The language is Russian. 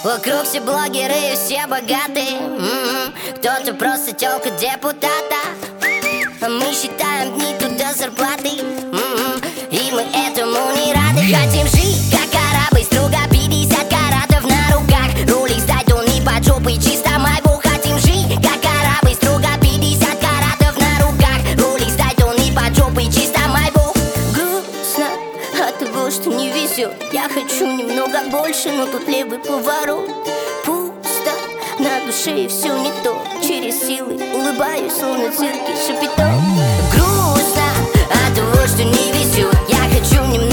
Вокруг все блогеры и все богатые. Кто-то просто тёлка депутата. А мы считаем дни тут до зарплаты. И мы этому не рады. Хотим жить как арабы, строго 50 каратов на руках. Роликс Дайтон под жопой, чисто майбу. Хотим жить как арабы, строго 50 каратов на руках. Роликс Дайтон под жопой, чисто майбу. Грустно от того, что не везет. Я хочу немного больше, но тут левый поворот. Пусто на душе и все не то. Через силы улыбаюсь, словно в цирке Шапито. Грустно от того, что не везет. Я хочу немного